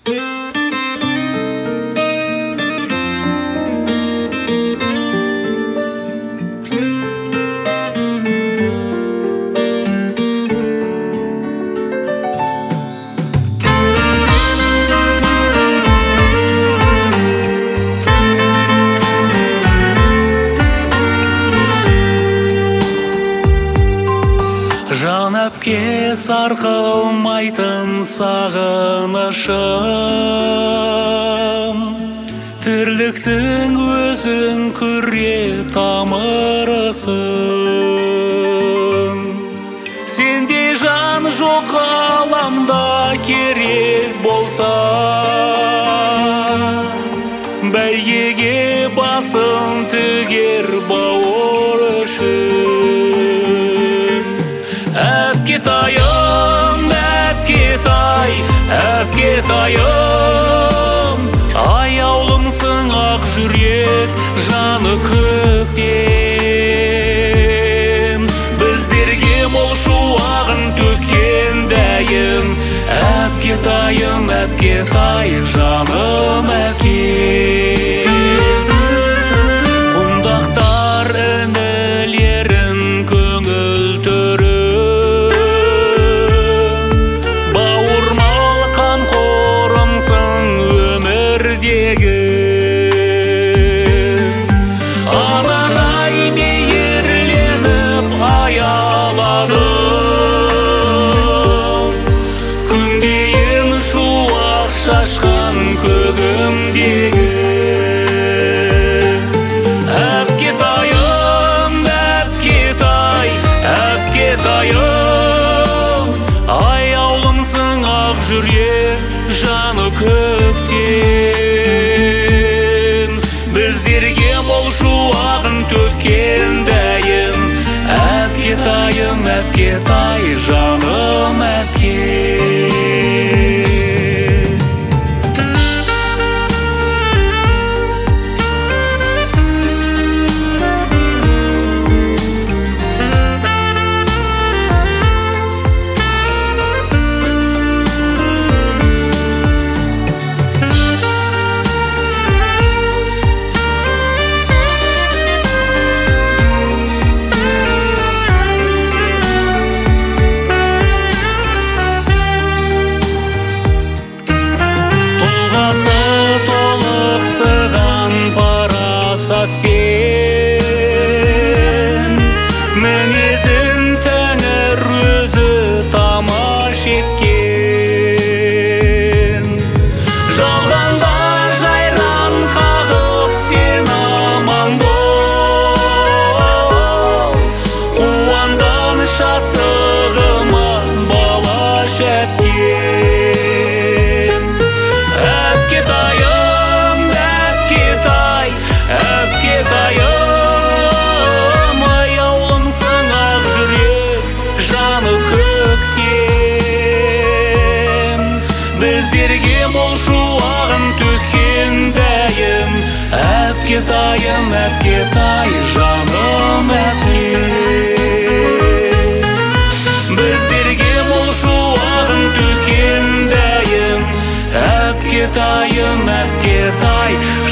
Жан әпке сарқылмайтын сағынышым, тірліктің өзің күре тамырысың. Сендей жан жоқ ғаламда керек болса, бәйгеге басын тігер бауыр үшін. Әпкетайым, әпкетай, әпкетайым, аяулымсың ақ жүрек жаны көктем. Біздерге мол шуағын төккен дәйім, әпкетайым, әпкетай, жаным әпке. Құндақтар інілерін көңіл түрі, анарай мейірленіп аяладым, күндейін шуақ шашқан көгімдегі. Әпкетайым, әпкетай, әпкетайым, аяулымсың ақ жүрек жаны көктем. Біздерге мол шуағын төккен дәйім, әпкетайым, әпкетай, жаным әпке. Толықсыған парасатпен, мінезін Тәңір өзі тамаш еткен. Жалғанда жайран қағып сен аман бол, қуанған шаттығыма бала шәткен. Әпкетайым, әпкетай, әпкетайым, аяулымсың ақ жүрек жаны көктем. Біздерге мол шуағын төккен дәйім, әпкетайым, әпкетай, жаным әпке. Біздерге мол шуағын төккен дәйім, әпкетайым, әпкетай,